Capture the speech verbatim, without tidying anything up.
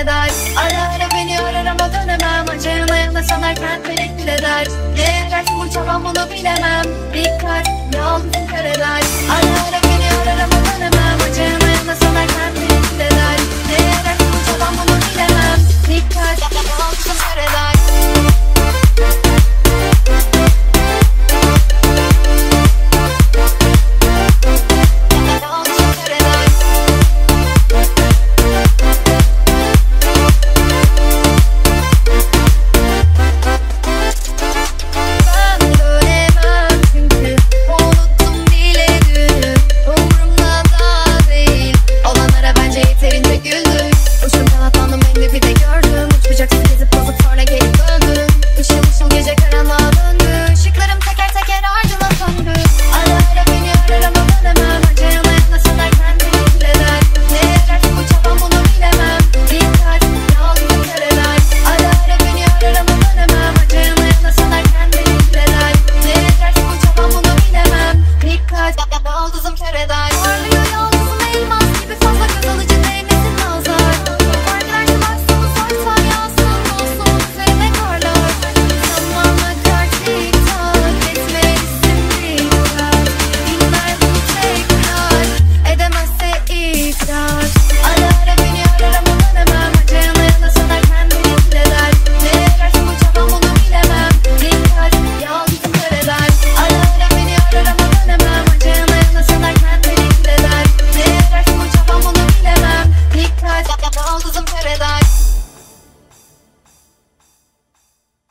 eder. Ara ara beni arar ama dönemem. Acıyana yana sanarken tereddüt eder. Ne edersin bu çabam bunu bilemem. Dikkat yalnızım kör eder. Ara ara beni arar ama dönemem. Acıyana yana sanarken tereddüt eder. Ne edersin bu çabam bunu bilemem. Dikkat yalnızım kör eder. Yeterince güldük. Uçtum kanatlandım en dibi de gördüm. Uçmayacaksın